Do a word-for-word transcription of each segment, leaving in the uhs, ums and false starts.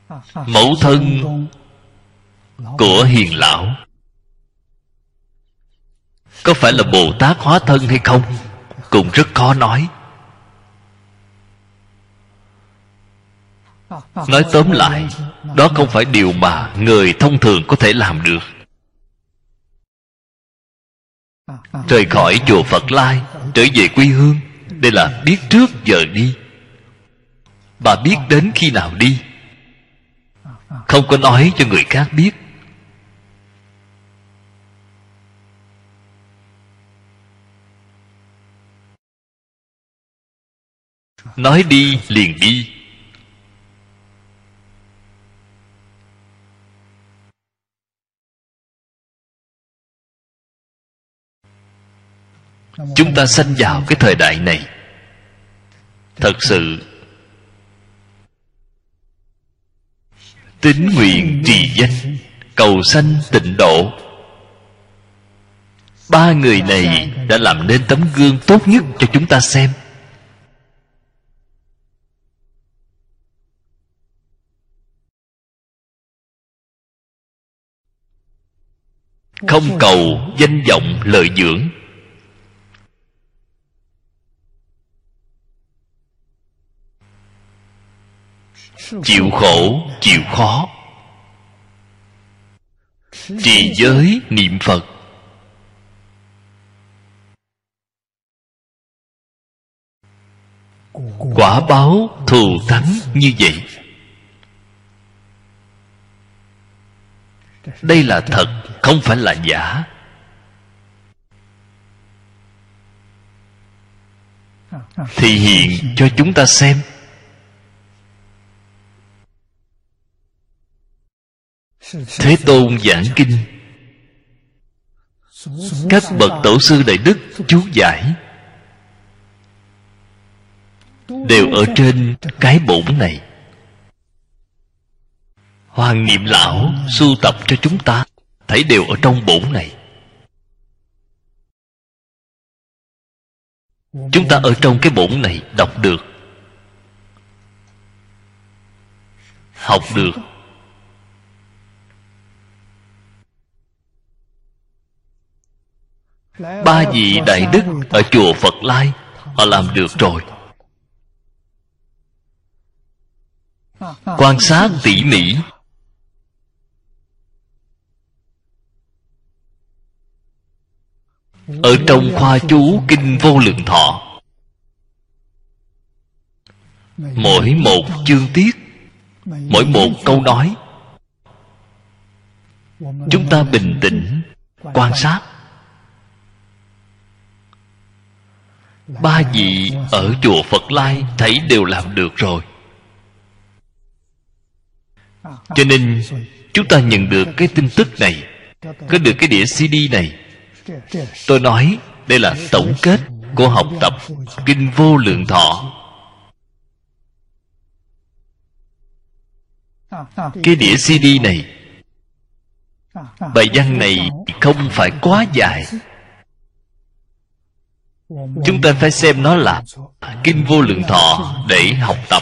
mẫu thân của hiền lão có phải là Bồ Tát hóa thân hay không cũng rất khó nói. Nói tóm lại, đó không phải điều mà người thông thường có thể làm được. Rời khỏi chùa Phật Lai, trở về quê hương, đây là biết trước giờ đi. Bà biết đến khi nào đi, không có nói cho người khác biết. Nói đi liền đi. Chúng ta sanh vào cái thời đại này, thật sự tín nguyện trì danh, cầu sanh tịnh độ, ba người này đã làm nên tấm gương tốt nhất cho chúng ta xem. Không cầu danh vọng lợi dưỡng, chịu khổ chịu khó, trì giới niệm Phật, quả báo thù thắng như vậy. Đây là thật, không phải là giả. Thì hiện cho chúng ta xem. Thế Tôn giảng kinh, các bậc tổ sư đại đức chú giải đều ở trên cái bổn này. Hoàng Niệm Lão sưu tập cho chúng ta, thấy đều ở trong bổn này. Chúng ta ở trong cái bổn này đọc được, học được. Ba vị đại đức ở chùa Phật Lai, họ làm được rồi. Quan sát tỉ mỉ, ở trong khoa chú kinh Vô Lượng Thọ, mỗi một chương tiết, mỗi một câu nói, chúng ta bình tĩnh quan sát. Ba vị ở chùa Phật Lai thấy đều làm được rồi. Cho nên chúng ta nhận được cái tin tức này, có được cái đĩa xê đê này. Tôi nói đây là tổng kết của học tập kinh Vô Lượng Thọ. Cái đĩa xê đê này, bài văn này không phải quá dài. Chúng ta phải xem nó là kinh Vô Lượng Thọ để học tập.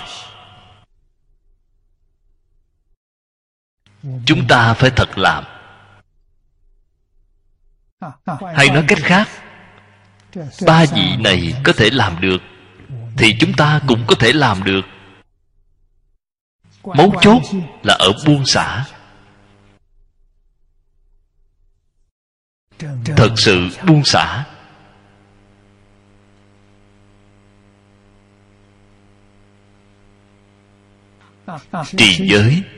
Chúng ta phải thật làm. Hay nói cách khác, ba vị này có thể làm được, thì chúng ta cũng có thể làm được. Mấu chốt là ở buông xả. Thật sự buông xả. Trì giới,